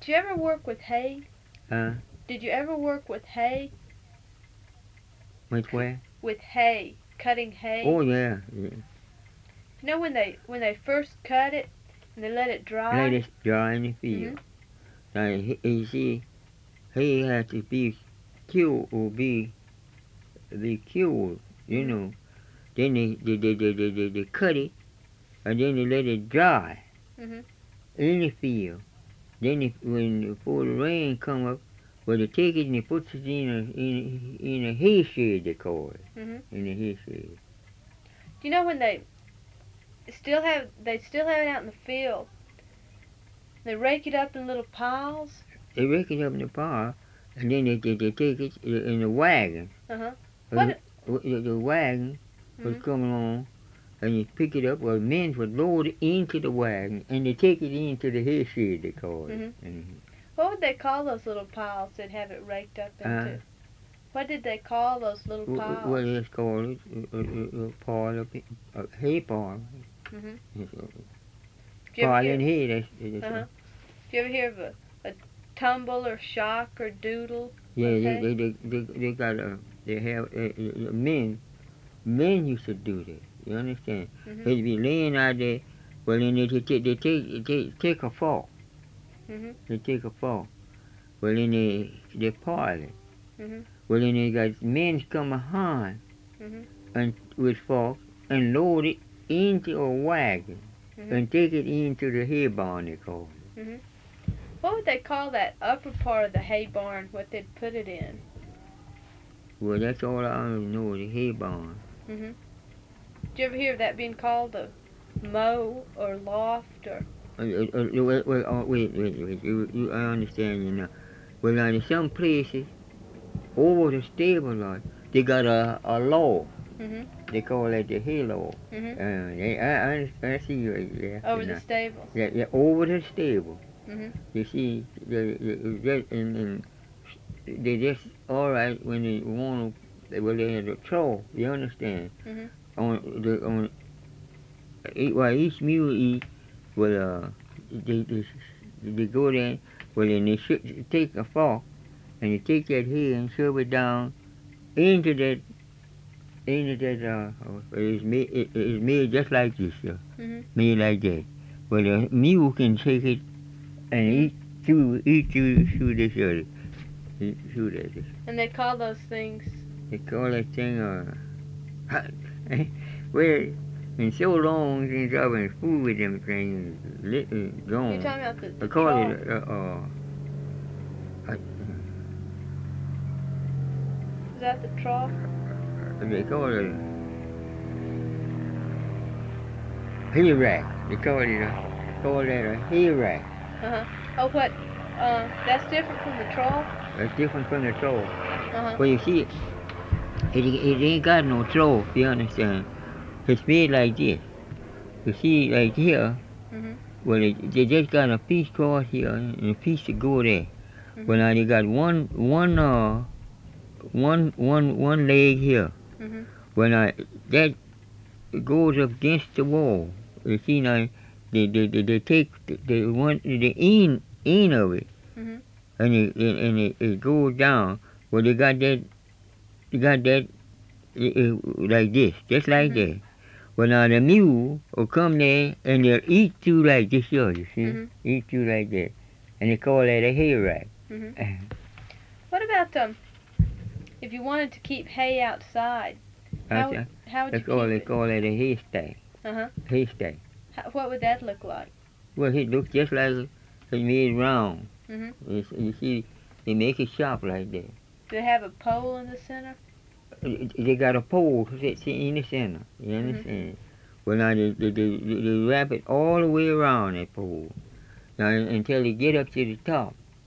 Did you ever work with hay? Huh? Did you ever work with hay? With where? With hay, cutting hay. Oh yeah. You know when they first cut it and they let it dry. Let it dry in the field. Now you see, hay has to be killed or be cured. You know. Then they cut it, and then they let it dry in the field. Then before the rain come up, well, they take it and they put it in a hay shed, they call it. In a hay shed. Do you know when they still have it out in the field? They rake it up in little piles. They rake it up in the pile, and then they take it in a wagon. What? The wagon was coming on, and you pick it up, well, men would load it into the wagon, and they take it into the hay shed, they call it. What would they call those little piles that have it raked up into? What did they call those little piles? Well, it's called a pile, a hay pile. Pile and hay, that's Did you ever hear of a tumble or shock or doodle? Yeah, they got they have men used to do that. You understand? They'd be laying out there. Well, then they take a fall. They take a fall. Well, then they pile it. Well, then they got men come behind and with forks and load it into a wagon and take it into the hay barn, they call it. What would they call that upper part of the hay barn, what they'd put it in? Well, that's all I know, the hay barn. Did you ever hear of that being called a mow or loft or? Wait, I understand you now. Well, now in some places, over the stable lot, they got a log. They call it the hay log. I see you right there. Over the stable? Yeah, over the stable. You see, they just all right when they want to. Well, they had a trough. You understand? While each mule eat, well, they go there. Well, then they take a fork and they take that hay and shove it down into that. It's made just like this, made like that. Well, the mule can take it and eat through this area. Through that. And they call those things? They call that thing, well, been so long since I've been fooled with them things, gone. You're talking about the I call trough. Is that the trough? They call it hay rack. They call that a hay rack. Oh, what? That's different from the trough? That's different from the trough. Well, you see, it ain't got no trough, you understand? It's made like this. You see, like here, well, they just got a piece across here and a piece to go there. Well, now they got one leg here. Well, now that goes up against the wall. You see, now they take the end of it, and it goes down. Well, they got that like this, just like that. Well, now the mule will come there and they'll eat through like this here, you see? Eat through like that. And they call that a hay rack. What about if you wanted to keep hay outside? How would you keep it? They call it a haystack. Haystack. What would that look like? Well, it looks just like it's made round. You see, they make it sharp like that. Do they have a pole in the center? They got a pole in the center. You understand? Well, now they wrap it all the way around that pole. Now until they get up to the top.